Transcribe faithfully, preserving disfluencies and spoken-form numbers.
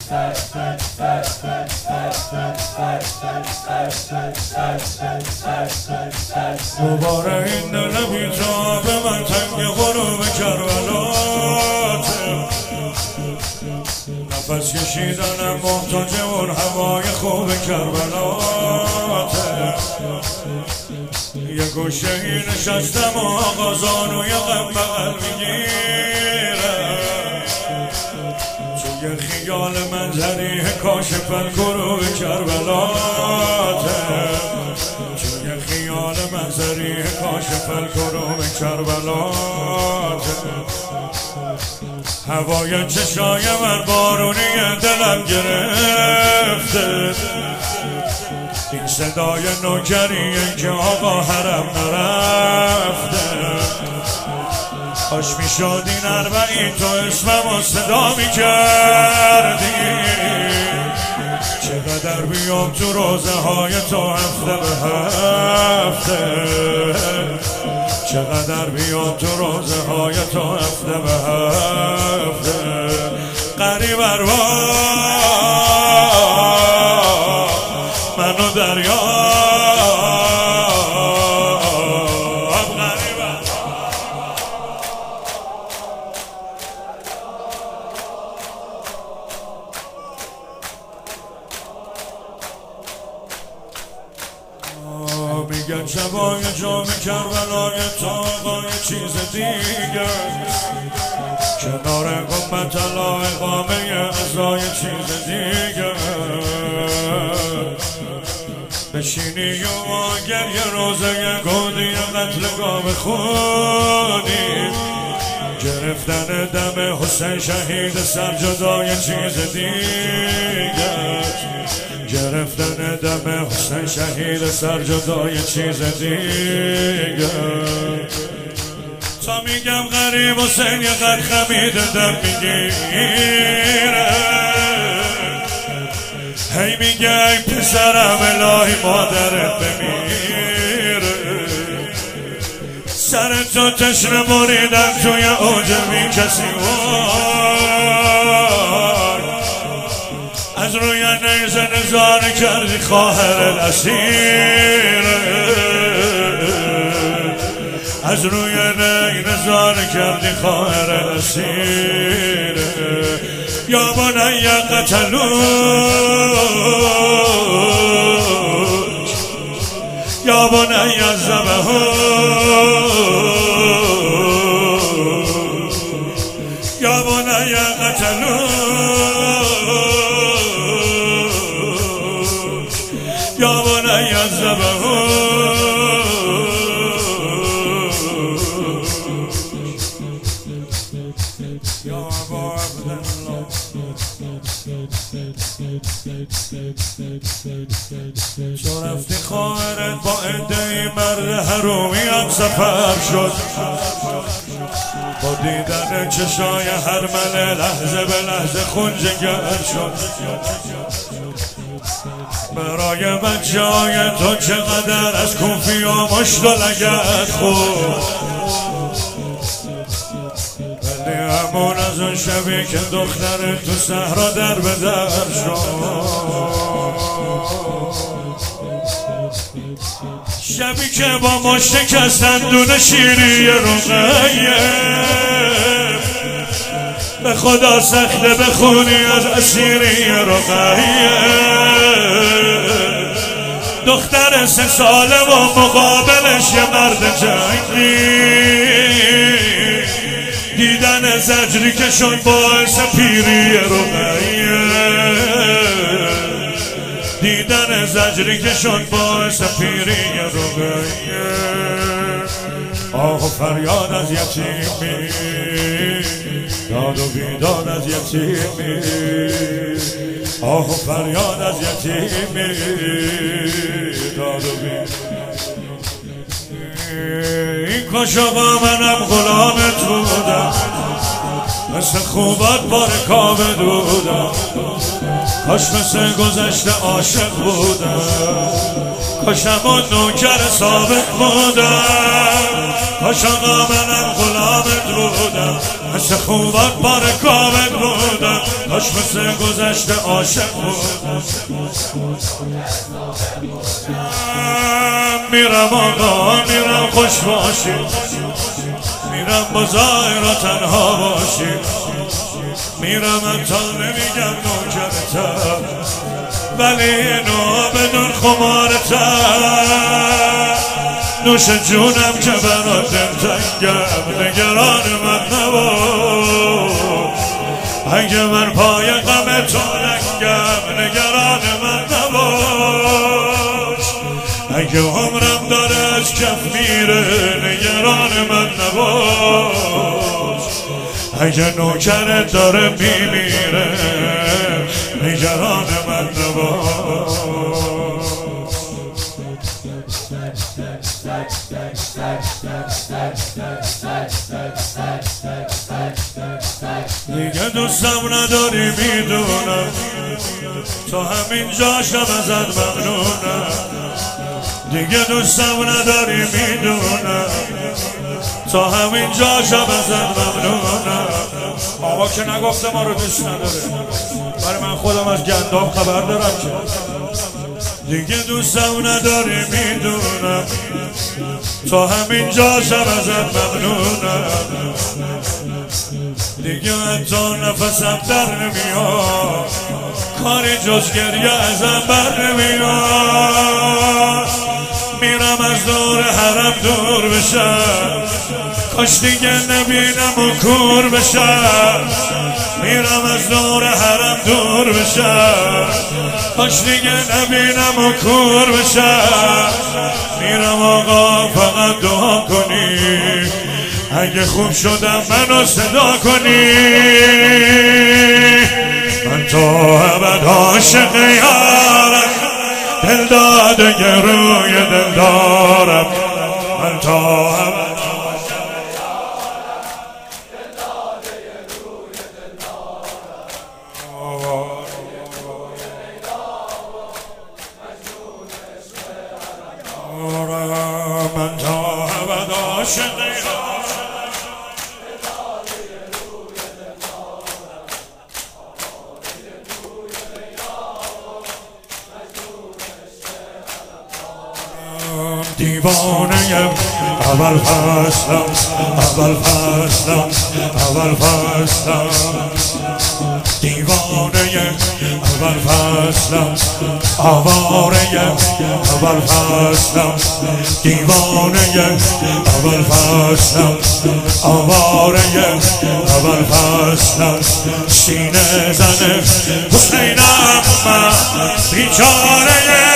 دوباره این دل بی‌تاب من تنگ غروب کربلاته، نفس کشیدنم محتاج اون هوای خوب کربلاته. یه گوشه ای نشستم و آقازانوی غم بغل میگیرم، توی خیال منظری کاشف الکروب کربلاته، توی خیال منظری کاشف الکروب کربلاته. هوای چشای من بارونی دلم گرفته، این صدای نوکریه که آقا حرم نرفته. کاش میشد این اربعین تو اسمم صدا میکردی، چقدر بیام تو روزه های تو هفته به هفته، چقدر بیام تو روزه های تو هفته به هفته. قریب اروا منو دریا میگن شبای جام کربلای تا آقای چیز دیگه، کنار گنبد طلا اقامه ازای چیز دیگه. بشینی و اگر یه روزه یه گودی قتلگاه بخونی، گرفتن دم حسین شهید سر جدای چیز دیگه، گرفتن دم حسین شهید سر جدای چیز دیگه. تا میگم غریب حسین یه قد خمید دم میگیره، هی میگه ای پسرم الهی مادرت بمیره. سر تو تشنه بریدن توی اوج بی کسی وار، از روی نیزه نظاره کردی خواهر الاسیر، از روی نی نظاره کردی خواهر الاسیر. یا بنی قتلوک یا بنی ذبحوک یا بنی قتلوک یا بنی ذبحوک. تو رفتی خواهرت با عده‌ای مرد حرومیت سفر شد، با دیدن چشای هرمله لحظه به لحظه خون جگر شد. برای بچه های تو چقدر از کوفی و مشت و لگد خود، ولی همون از اون شبی که دختر تو صحرا در به در شد، شبی که با ما شکستن دونه شیری رقیه. به خدا سخته بخونی از اسیری رقیه، دختر سه ساله و مقابلش یه مرد جنگی، دیدن زجری که شد باعث پیری رقیه، دیدن زجری که شد باعث پیری رقیه. آه و فریاد از یتیمی، داد و بیداد از یتیمی، آه و فریاد از یتیمی، داد و بیداد. این کاش آقا منم غلامت بودم، مثل خوبات بار کامه دودم، کاش مثل گذشته عاشق بودم، کاش همون نوکر ثابت بودم، کاش آقا منم غلامت بودم، مثل خوبات بار کامه بودم، داشت مثل گذشته عاشق بود. میرم آقا میرم خوش باشی، میرم با زایرا تنها باشی، میرم تا نمیگم نوکرتم ولی اینو بدون خمارتم. نوش جونم که برات دلتنگم، نگران من نباش اگه من پای غم تو لنگم، نگران من نباش اگه عمرم داره از کف میره، نگران من نباش اگه نوکرت داره میمیره، نگران من نباش. دیگه دوستم نداری میدونم، تا همین جاشم ازت ممنونم. دیگه دوستم نداری میدونم، تا همین جاشم ازت ممنونم. آقا که نگفته ما رو دوست نداره، برای من خودم از گندم خبر دارم که. دیگه دوستم نداری میدونم، تا همین جاشم ازت ممنونم. دیگه حتی نفسم در نمیاد، کاری جز گریه ازم بر نمیاد. میرم از دور حرم دور بشم، کاش دیگه نبینم و کور بشم. میرم از دور حرم دور بشم، کاش دیگه نبینم و کور بشم. میرم آقا فقط دعا کنی، اگه خوب شدم منو صدا کنی. من تا ابد عاشق یارم، دل داده روی دل دارم. من تا ابد عاشق یارم، دل داده روی دل دارم. من تا ابد عاشق دیوانه‌ام، اول فصلم اول فصلم اول فصلم. دیوانه‌ام اول فصلم، آواره‌ام اول فصلم. دیوانه‌ام اول فصلم، آواره‌ام اول فصلم. سینه زن حسینم من، بیچاره